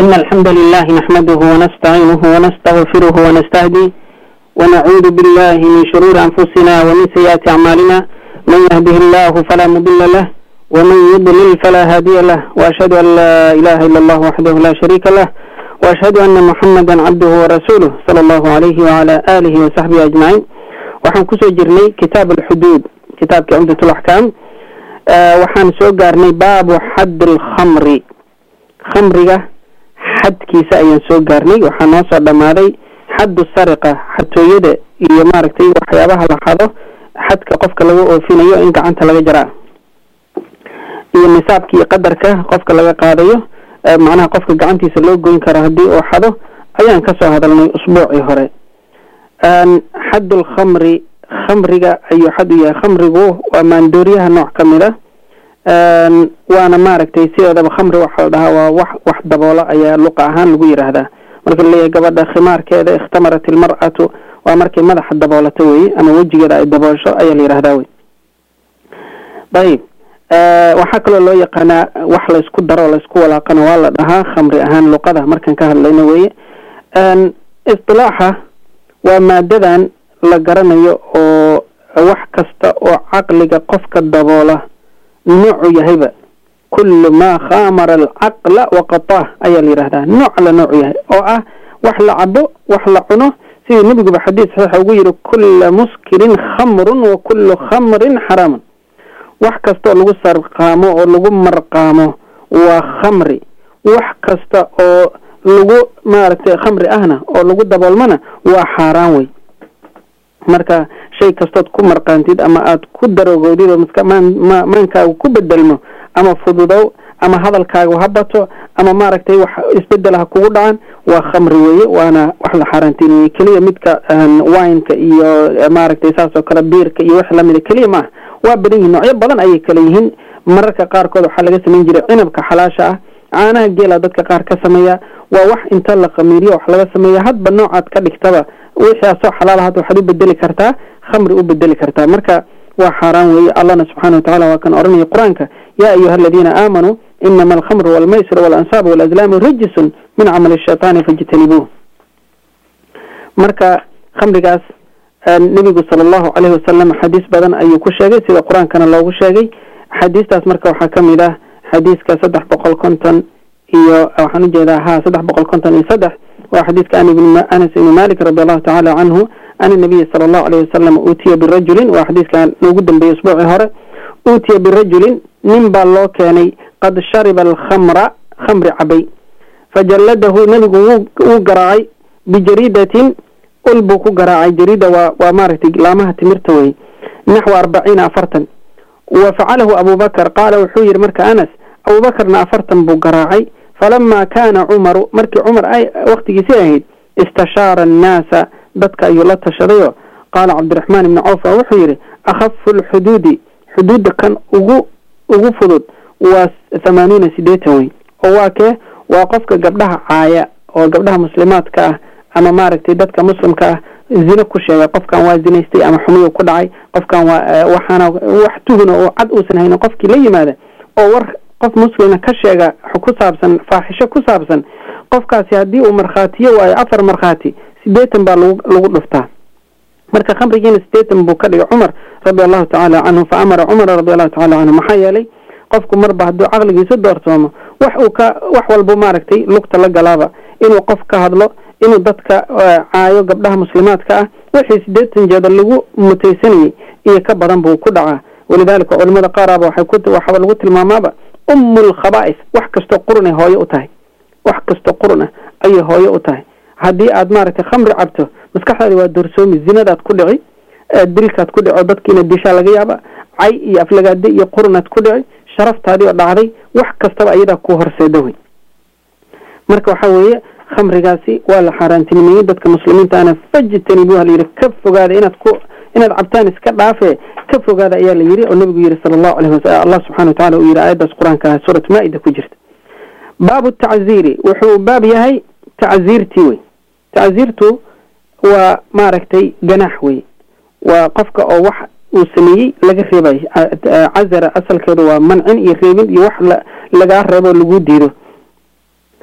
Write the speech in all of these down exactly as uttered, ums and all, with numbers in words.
إن الحمد لله نحمده ونستعينه ونستغفره ونستهديه ونعوذ بالله من شرور أنفسنا ومن سيئات أعمالنا. من يهده الله فلا مضل له ومن يضلل فلا هادي له، وأشهد أن لا إله إلا الله وحده لا شريك له، وأشهد أن محمدا عبده ورسوله صلى الله عليه وعلى آله وصحبه أجمعين. وحن كسو جرني كتاب الحدود، كتاب عمدة الأحكام. أه وحن سو جرني باب حد الخمر، خمرية حد كيسا أين سو جرني. وحن وصل دماري حد السرقة حتى يد يماركتي وحيابها لحظة حد كقفك لو أوفينيو إنك عنت لغا جراء iyo nisaabkii qadarka qofka laga qaadayo macnaha qofka gacantiisa loo goyn karo hadii uu xado ayaan ka soo hadalnay usbuucii hore. aan haddul khamri khamriga ayu hadu yahay khamrigu waa maandooriyaha nooc kamida aan waana maaragtay sidaba khamri waxa la dhahaa waa wax wax daboola ayaa luqa ahaan lagu yiraahdaa. marka leeyahay gabadha khimaarkeeda ikhtamarat almar'atu waa markay madaxa daboolato weey ama wajigeeda ay daboosho ayaa la yiraahdaa weey. bayib waxaa kaloo loo yaqaanaa wax la isku daro la isku walaaqana waa la dhahaa khamri ahaan luqada markaan ka hadlayno weeye. istilaaxa waa maadadan la garanayo oo wax kasta oo caqliga qofka daboola noocu yahayba kullu ma khamara al-aqla wa qata ayaa la yiraahdaa nooc la nooc yahay oo ah wax la cabo wax la cuno sida nabigu ba xadiis saxiix ugu yiri kullu muskirin khamrun wa kullu khamrin haramun. wax kasta oo lagu sarqaamo oo lagu marqaamo waa khamri, wax kasta oo lagu maaragtay khamri ahna oo lagu daboolmana waa xaraan way. marka shay kasta ku marqaantid ama aad ku darogoodid oo miska maankaagu ku bedelmo ama fududow ama hadalkaagu habato ama maaragtay wax isbedelaha kugu dhacan waa khamri weeye, waana wax la xaraantinay kaliya midka wine-ka iyo maaragtay saas oo kala beerka iyo wax lamid kaliya ma waa badan yihiin noocyo badan ayay kala yihiin. mararka qaar kood waxa laga sameyn jiray cinabka xalaasha ah, caanaha geela dadka qaar ka sameeya waa wax inta la qamiiriyo wax laga sameeya hadba noocaad ka dhigtaba wixii soo xalaal ah waxa u bedeli kartaa khamri u bedeli kartaa. marka waa xaraan weeye. Allah subhanahu wa ta'ala waa kan oranaya quraanka ya ayyuhalladhina aamanu innama al-khamru wal maisiru wal ansabu wal azlamu rijsun min amali ash-shaytani fajtanibuhu. marka khamrigaas nabigu sallallahu alayhi wasallam xadiis badan ayuu ku sheegay sida quraankana loogu sheegay. xadiistaas marka waxa kamid ah xadiiska saddex boqol iyo konton iyo waxaan u jeedaa ha saddex boqol iyo konton iyo saddex waa xadiiska Anas ibn Malik radiyallahu ta'ala anhu an nabiy sallallahu alayhi wasallam utiya bi rajulin wa xadiiska ugu dambeeyay usbuuci hore utiya bi rajulin nin baa loo keenay qad shariba al-khamra khamri abay fajalladahu nabigu uu garaacay bi jaridatin ulbu ku garaacay jarida waa waa maaragtay laamaha timirta way naxwa arbaciin afartan. وفعله أبو بكر قال وحير مرك أنس أبو بكر أفرتم بقراعي فلما كان عمر مرك عمر أي وقت جسيهد استشار الناس بدك أيولات شريو قال عبد الرحمن بن عوف وحير أخف الحدود حدود كان أغو أغو فضود وثمانون سيديتوي وواكه وقفك قبلها عاية وقبلها مسلمات كاه أما مارك تدتك مسلم كاه zina ku sheegay qofkan waa zinaystay ama xumiyo ku dhacay qofkan waa waxana wax tuhuna oo cad uusan haynin qofkii la yimaada oo war qof muslina ka sheega ku saabsan faaxisho ku saabsan qofkaasi hadii uu marxaatiyo waa afar marxaati sideetan baa lagu dhuftaa. marka khamrigiina sideetan buu ka dhigay Umar radiyallahu ta'ala anhu fa amara Umar radiyallahu ta'ala anhu maxaa yeelay qofku marba haduu aqligiisa doortoomo wax uu ka wax walba maaragtay lugta la galaaba inuu qof ka hadlo inuu dadka caayo gabdhaha muslimaadka ah wixii sideetan jeeda lagu mutaysanay iyo ka badan buu ku dhacaa. walidaalka culimada qaar waxay ku waxa lagu tilmaamaaba ummul khaba'is wax kasto qurun ay hooyo u tahay wax kasto qurun ay hooyo u tahay. hadii aad maaragtay khamri cabto maskaxdaada waa doorsoomi zinadaad ku dhici dilkaad ku dhici dadkiina disha laga yaaba cay iyo aflagaade iyo qurunaad ku dhici sharaftaadii oo dhacday wax kastaba ayada ku horseeday. marka waxa weeye khamrigaasi waa la xaraantinimay dadka muslimiinta ana fajtanibuha liira ka fogaada inaad ku inaad cabtaan iska dhaafe ka fogaada ayaa la yiri oo nabigu yiri sallallahu alayhi wasallam Allah subhanahu wa ta'ala yiri aayadaas quraanka suurat maa'ida ku jirta. baabu ta'ziri wuxuu baab yahay ta'zirti way. ta'zirtu waa maaragtay ganax way waa qofka oo wax uu sameeyay laga reebay. azara asalkeedu waa mancin iyo reebin iyo wax laga reebo lagu diido.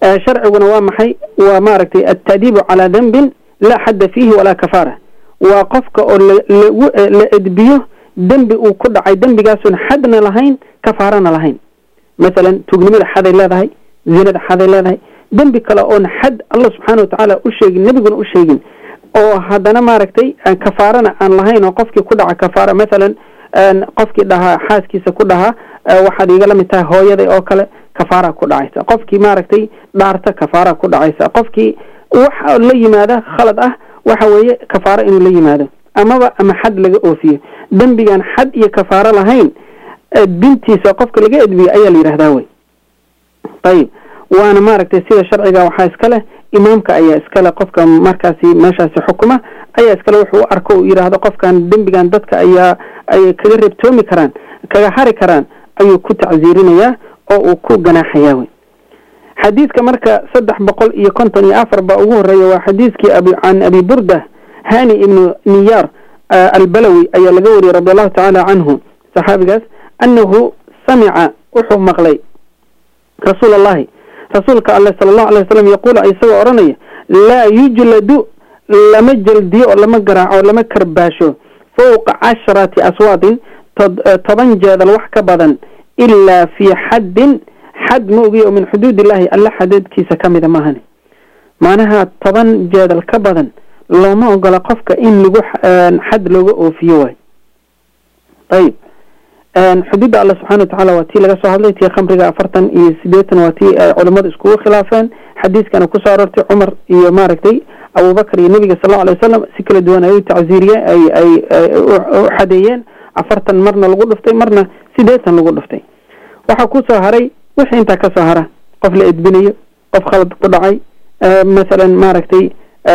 sharciguna waa maxay waa maaragtay at-ta'diibu calaa dhanbin laa xadda fiihi walaa kafaara waa qofka oo la edbiyo dembi uu ku dhacay dembigaasun xadna lahayn kafaarana lahayn مثلا tugnimada xaday leedahay zinada xaday leedahay dembi kale oon xad Allah subhanahu wa ta'ala u sheegin nabiguna u sheegin oo hadana maaragtay aan kafaarana aan lahayn oo qofkii ku dhaca kafaara مثلا qofkii dhaha xaaskiisa ku dhaha waxaad iga la mid tahay hooyaday oo kale kafaara ku dhacaysa qofkii maaragtay dhaarta kafaara ku dhacaysa qofkii waxa la yimaada khalad ah waxa weeye kafaara inuu la yimaado amaba ama xad laga oofiyo dembigan xad iyo kafaara lahayn bintiisa qofka laga edbiyo ayaa la yiraahdaa way tayib waana maaragtay sida sharciga waxa iska leh imaamka ayaa iska leh qofka markaasi meeshaasi xukuma ayaa iska leh wuxuu arko uu yiraahdo qofkan dembigan dadka ayaa ay kaga reebtoomi karaan kaga hari karaan ayuu ku tacsiirinayaa oo uu ku ganaaxayaa way xadiiska marka saddex boqol iyo konton iyo afar ba ugu horeeyo waa xadiiskii abi an abi burda hani ibn niyar al-balawi ayaa laga wariyay radiyallahu ta'ala anhu saxaabigaas أنه سمع وحو مغلي رسول الله رسولك الله صلى الله عليه وسلم يقول أي سوى أراني لا يجلد لما جلدي أو لما قرع أو لما كرباشو فوق عشرة أصوات تبنجد الوحكة بضا إلا في حد حد موقع من حدود الله ألا حدد كيسا كامذا ماهني معناها تبنجد الكبضا لو ما أقول قفك إن لقو حد لقو فيوه طيب حدود الله سبحانه وتعالى وتي لغا سو hadlay tii khamriga afartan iyo sideetan waati culimadu isku khilaafeen xadiiskan ku soo arortay Umar iyo maaragtay Abu Bakr iyo Nabiga sallallahu alayhi wasallam si kala duwan ay tacsiiriye ay ay xadeeyeen afartan marna lagu dhuftay marna sideetan lagu dhuftay waxa ku soo haray wixii inta ka soo hara qof la edbinayo qof khalad ku dhacay مثلا maaragtay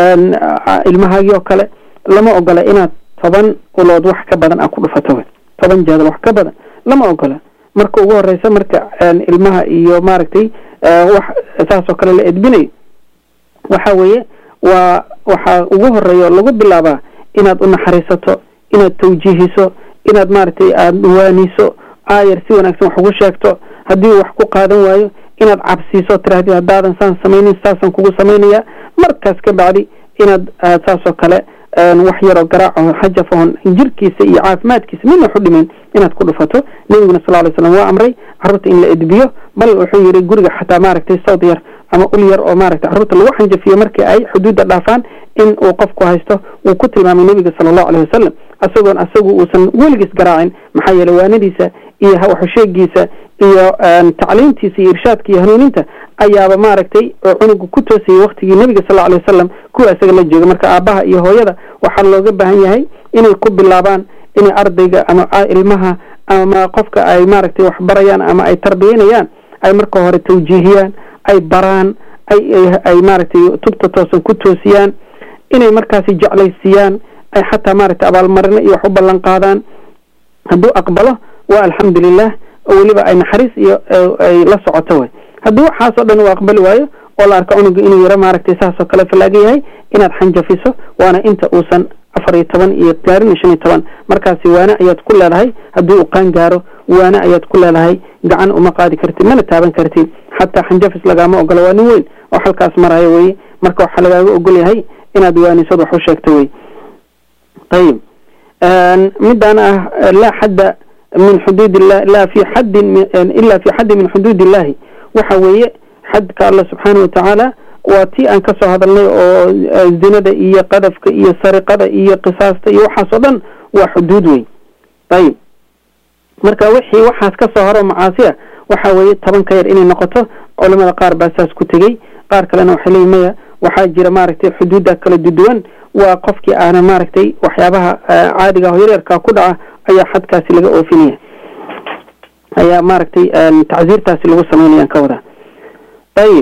ilmahaagi oo kale lama ogola inaad toban ulood wax ka badan ku dhufato toban jeedal wax ka badan lama ogola marka ugu horeysa marka ilmaha iyo maaragtay wax taas oo kale la edbinay waxa weeye waa waxa ugu horeeyo lagu bilaaba inaad u naxariisato inaad tawjiihiso inaad maaragtay aad waaniso ayar si wanaagsan wax ugu sheegto hadii wax ku qaadan waayo inaad cabsiiso tiraahdo hadaadan san sameeynin saasan kugu sameeynaya markaas ka bacdi inaad taas oo kale wax yar oo garaaco xajafoon jirkiisa iyo caafimaadkiisa midna xudhimin inaad ku dhufato nabiguna sallallahu alayhi wasallam waa amray carruurta in la edbiyo bal wuxuu yiri guriga xataa maaragtay sawd yar ama ul yar oo maaragtay carruurta lagu xanjafiyo markii ay xuduudda dhaafaan in uu qofku haysto uu ku tilmaamay nabiga sallallahu alayhi wasallam asagoon asagu uusan weligiis garaacin maxaa yeelay waanadiisa iyo wax sheegiisa iyo tacliintiisa iyo irshaadka iyo hanuuninta ayaaba maaragtay cunugu ku toosiyay waqtigii nabiga sallallahu alayhi wasallam kuwa asaga la jooga marka aabaha iyo hooyada waxa looga baahan yahay inay ku bilaabaan inay ardayga ama ilmaha ama qofka ay maaragtay wax barayaan ama ay tarbiyanayaan ay marka hore tawjiihiyaan ay baraan ay ay maaragtay tubta toosan ku toosiyaan inay markaasi jeclaysiiyaan ay xataa maaragtay abaalmarino iyo wax u ballan qaadaan hadduu aqbalo waa alxamdulillah waliba ay naxariis iyo ay la socoto way haddii waxaas oo dhan uu aqbali waayo oo la arko unugu inuu yara maaragtay saas oo kale falaaga yahay inaad xanjafiso waana inta uusan afar iyo toban iyo gaarin shan iyo toban markaasi waana ayaad ku leedahay haddii uu qaan gaaro waana ayaad ku leedahay gacan uma qaadi kartid mana taaban kartid xataa xanjafis lagama ogola waa nin weyn oo halkaas marayo way marka waxa lagaaga ogol yahay inaad waanisad wax u sheegto way طيب مدانا لا حد من حدود الله لا في حد إلا في حد من حدود الله وحوية حد كالله سبحانه وتعالى وتي أن كسر هذا الزنا ده إيه قذف إيه سرقة ده إيه قصاص إيه وحصدا وحدوده طيب مركا وحي وحاس كسر معاصية وحوية طبعا كير إني نقطة علماء قار بأساس كتجي قار كلنا وحلي مية وحاجر ماركتي حدود كل الدوان وقفك أنا ماركتي وحيابها عادي غير كقدعة أي حد كاسي لقى أوفينية أي ماركتي تعزير تاسي لقى سمينيا كودا طيب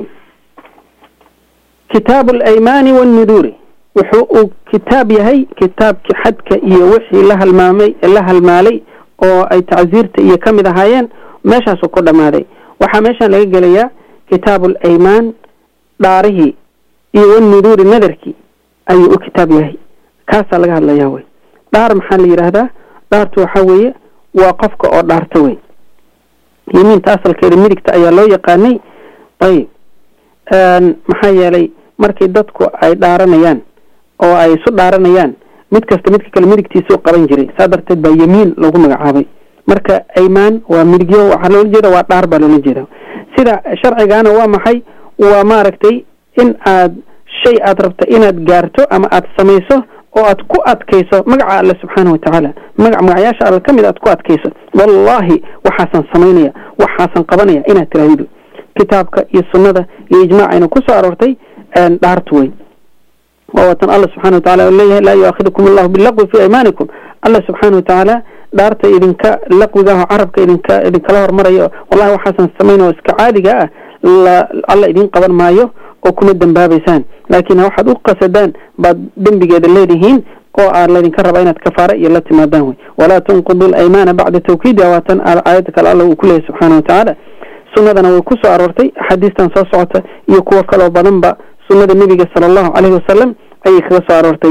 كتاب الأيمان والنذور وحقوق كتاب يهي كتاب حد كإيه وحي لها المامي لها المالي أو أي تعزير تإيه كم إذا هايان ماشا سقودا مالي وحماشا لقى ليا كتاب الأيمان داره إيه والنذور النذركي أي كتاب يهي كاسا لقى الله يهوي دار محل يرهده دارته وحوية وقفك أو دارتوي يمين تأصل كريميرك تأيا لو يقاني طيب maxaa yeelay markii dadku ay dhaaranayaan oo ay isu dhaaranayaan mid kasta midka kale midigtiisa u qaban jiray saa darteed baa yamiin lagu magacaabay marka aymaan waa midigyo waxaa loola jeeda waa dhaar baa loola jeeda sida sharcigaana waa maxay waa maaragtay in aad shay aad rabta inaad gaarto ama aad samayso oo aad ku adkayso magaca alle subxaanahu watacaala magac magacayaasha alle ka mid aad ku adkayso wallaahi waxaasan samaynaya waxaasan qabanaya inaad tiraahdo kitaabka iyo sunnada iyo ijmaacayna ku soo aroortay dhaartu wey ووطن الله سبحانه وتعالى إليه لا يؤاخذكم الله باللغو في أيمانكم الله سبحانه وتعالى دارت إذن كلقو ذا عربك إذن ك إذن كلاه مرة والله وحسن سمينا وسكعادي جاء الله إذن قبل مايو وكم الدم بابيسان لكن واحد أقصدان بعد دم بجد الذين أو الذين كرب عينات كفارة يلتي ما دانوي ولا تنقضوا الأيمان بعد توكيد وطن آياتك الله وكله سبحانه وتعالى سنة وكسو أرورتي حديث تنصصعت يكوى كلو بنبا سنة النبي صلى الله عليه وسلم أي خلاص أرورتي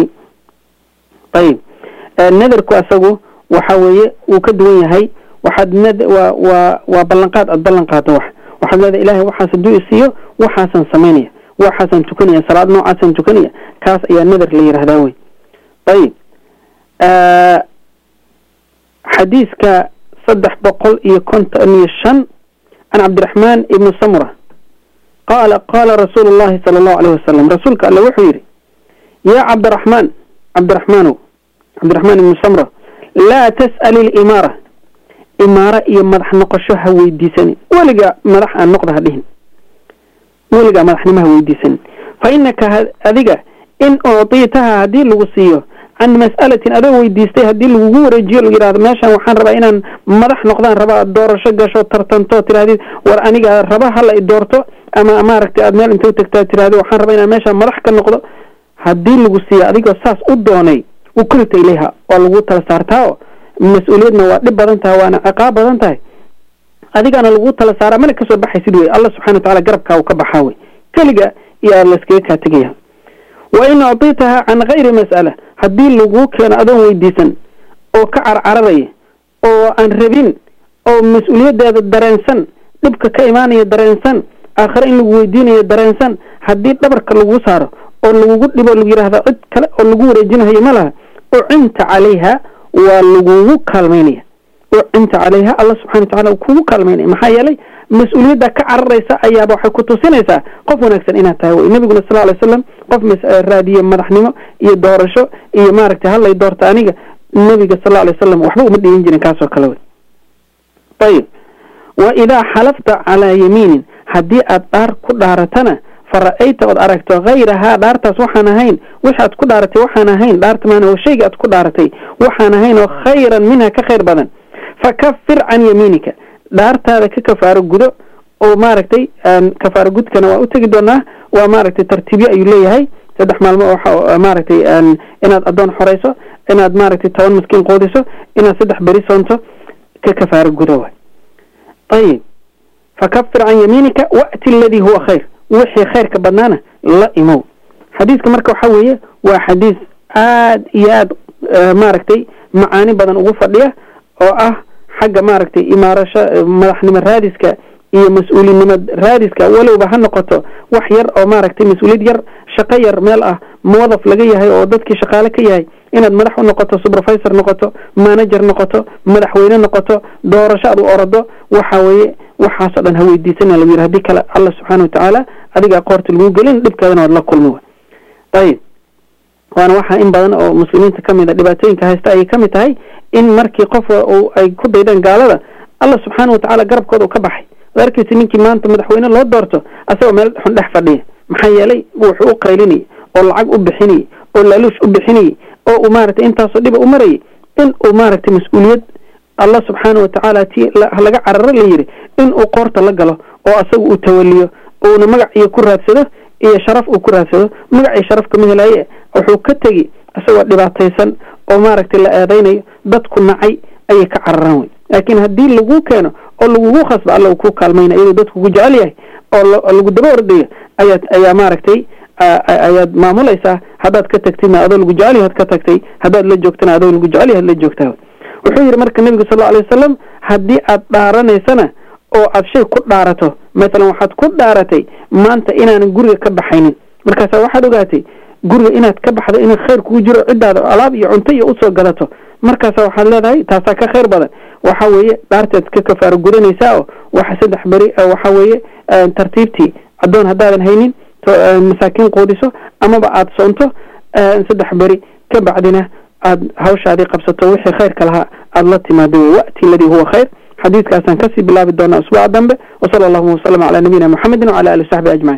طيب النذر كأسجو وحوي وكدوية هاي وحد ند و و وبلنقات البلنقات واحد وحد هذا إلهي وحسن دو يسيو وحسن سمانية وحسن تكنية صلاة نوع حسن تكنية كاس يا النذر اللي يرهداوي طيب آه حديث كصدح بقول يكونت أني الشن عن عبد الرحمن ابن سمرة قال قال رسول الله صلى الله عليه وسلم رسولك قال له وحيري يا عبد الرحمن عبد الرحمن عبد الرحمن بن سمرة لا تسأل الإمارة إمارة إيا مدح نقشها ويديسني ولقى مدح أن نقضها بهم ولقى مدح نمها ويديسني فإنك هذيك إن أعطيتها هذه الوصية عن مسألة أدو ويديستيها هذه الوغور الجيل ويراد ماشا وحان ربا إنان مدح نقضان ربا الدور شقا شو ترتنتو ترهدي وأنيقى ربا هلا الدورتو أما أمارك أدمال انتو تكتاتي هذا وحان ربا إنان ماشا مدح كالنقضة هذه الوصية هذيك أساس أدوني وكلت إليها والغو تلسارتها مسؤوليتنا ودب بدنتها وانا عقاب بدنتها هذيك أنا الغو تلسارة من كسر بحي سيدوي الله سبحانه وتعالى قربك وكبحاوي كلقى يا لسكيكها تقيها وإن أعطيتها عن غير مسألة هذه الغو كان أدون ويديسن أو كعر عربي أو عن ربين أو مسؤولية هذا الدرينسن دبك كإيمانية الدرينسن آخرين الغو يديني الدرينسن هذه دبرك الغو ساره oo lagu dhibo lagu yiraahdo cid kale oo lagu wareejinayo malaha oo inta عليها ولغو كالمينيا وانت عليها الله سبحانه وتعالى وكو كالمينيا maxaa yeelay mas'uuliyada ka cararaysa ayaa waxay ku tusinaysaa qof wanaagsan inaad tahay nabiga sallallahu alayhi wasallam qof raadiye madaxnimo iyo doorasho iyo maaragtay hal ay doorta aniga nabiga sallallahu alayhi wasallam waxba uma dhigin jirin kaas oo kale way طيب واذا حلفت على يمين hadii aad dhaar ku dhaaratana فرأيت قد أركت غيرها دارت وحنا هين وحد كدارتي وحنا هين دارت ما أنا وشيء قد كدارتي وحنا هين وخيرا منها كخير بدن فكفر عن يمينك دارت هذا ككفار جدو أو ماركتي كفار جد كانوا أتجدونه وماركتي ترتيبي أيلي هاي تدح مال ماركتي أن إن أدون حريصه إن أد ماركتي تون مسكين قودسه إن سدح بريسونته ككفار جدو طيب فكفر عن يمينك وأتي الذي هو خير وحي خير كبنانا لا إمو حديث كمركو حوية وحديث آد إياد آه ماركتي معاني بدن أغفر ليه أو أه حق ماركتي إمارة مدحني من رادسك إيه مسؤولي من رادسك ولو بها نقطة وحير أو ماركتي مسؤولي ير شقير ميلأة موظف لقيه هاي أو ضدك شقالك هاي إن المدح نقطة سوبرفايسر نقطة مانجر نقطة مدحوين نقطة دورشاد وأرده وحوية وحاصلا هو يديسنا لو يرهديك الله سبحانه وتعالى أديك قارت الجوجلين دبك هذا والله كل نوع طيب وأنا وحى إن بدن أو مسلمين تكمل دباتين كهست أي كم تهاي إن مركي قف أو أي كود إذا قال هذا الله سبحانه وتعالى قرب كده وكبحي ذلك سنين كمان أنت مدحوين الله دارته أسوأ ما حنح فديه محيالي وحقوق قيلني ولا عق أبحني ولا لوش أبحني أو أمارة أنت صديق أمري إن أمارة مسؤولية الله سبحانه وتعالى تي لقى عرر ليري إن أقارت لقله أو أسوء توليه أو نمجع يكره هذا إيه شرف وكره هذا مجع شرف كمه لا يه أو حكتجي أسوء دبعتيسن أو مارك تلا أذيني بتكون معي أي كعررون لكن هدي اللجوء كانوا أو اللجوء خاص بالله وكو كالمين إذا بتكون جاليه أو اللجوء دبور دي أيات أي مارك تي أيات معمول إيسا هذا كتكتينا هذا اللجوء جاليه هذا كتكتي هذا اللي جوكتنا هذا اللجوء جاليه اللي جوكته وحير مرك النبي صلى الله عليه وسلم هدي أدارنا سنة oo aad shay ku dhaarato مثلا waxaad ku dhaaratay maanta inaan guriga ka baxaynin markaas waxaad ogaatay guriga inaad ka baxdo in khayr kugu jiro cidaada alaab iyo cunto iyo u soo gadato markaas waxaad leedahay taasa ka khayr badan waxa weeye dhaarteed ka kafaaro gudanaysaa oo waxa saddex bari waxa weeye tartiibtii adoon hadaadan haynin masaakiin qoodiso ama ba aad soonto saddex bari ka bacdina aad hawshaadii qabsato wixii khayrka lahaa aad la timaado waqti ladii huwa khayr حديث كاسان كسي بالله بالدونا أسبوع دنبه وصلى الله وسلم على نبينا محمد وعلى آله وصحبه أجمعين